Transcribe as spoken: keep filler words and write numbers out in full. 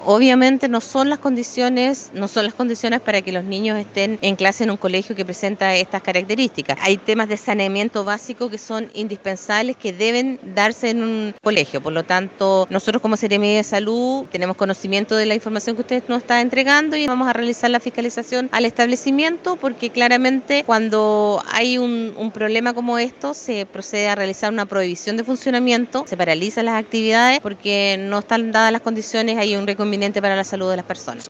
Obviamente no son las condiciones, no son las condiciones para que los niños estén en clase en un colegio que presenta estas características. Hay temas de saneamiento básico que son indispensables, que deben darse en un colegio. Por lo tanto, nosotros como Seremi de Salud tenemos conocimiento de la información que usted nos está entregando y vamos a realizar la fiscalización al establecimiento, porque claramente cuando hay un, un problema como esto se procede a realizar una prohibición de funcionamiento, se paralizan las actividades porque no están dadas las condiciones, hay un reconveniente para la salud de las personas.